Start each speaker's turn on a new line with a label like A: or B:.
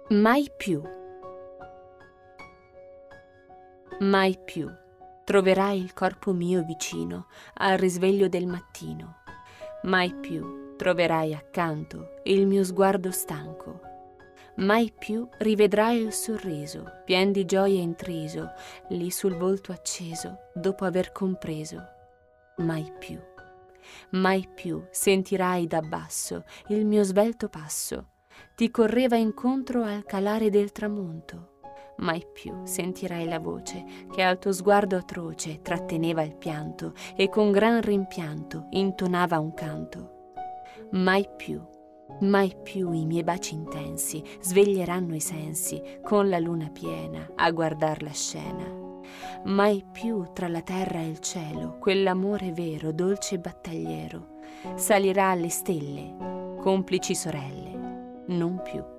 A: Mai più. Mai più troverai il corpo mio vicino al risveglio del mattino. Mai più troverai accanto il mio sguardo stanco. Mai più rivedrai il sorriso, pien di gioia intriso, lì sul volto acceso, dopo aver compreso. Mai più. Mai più sentirai da basso il mio svelto passo. Ti correva incontro al calare del tramonto. Mai più sentirai la voce che al tuo sguardo atroce tratteneva il pianto e con gran rimpianto intonava un canto. Mai più i miei baci intensi sveglieranno i sensi con la luna piena a guardar la scena. Mai più tra la terra e il cielo quell'amore vero, dolce e battagliero salirà alle stelle, complici sorelle, non più.